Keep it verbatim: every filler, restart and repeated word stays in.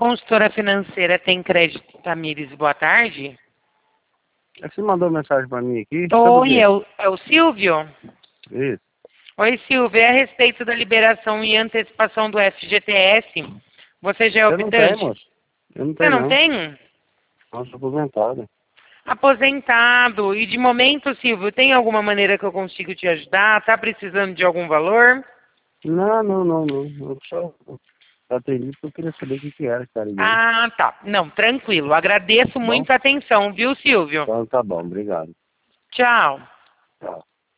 Consultora financeira tem crédito, Tamires, boa tarde. Você mandou mensagem para mim aqui? Oi, é o, é o Silvio? Isso. Oi, Silvio, é a respeito da liberação e antecipação do F G T S. Você já é Eu não tenho, optante? moço. Eu não Você tenho, não não. tem? Não, sou aposentado. Aposentado. E de momento, Silvio, tem alguma maneira que eu consigo te ajudar? Tá precisando de algum valor? Não, não, não, não. Eu só atendi porque eu queria saber o que que era, cara. Ah, tá. Não, tranquilo. Agradeço Bom, muito a atenção, viu, Silvio? então tá bom, obrigado. Tchau. Tchau.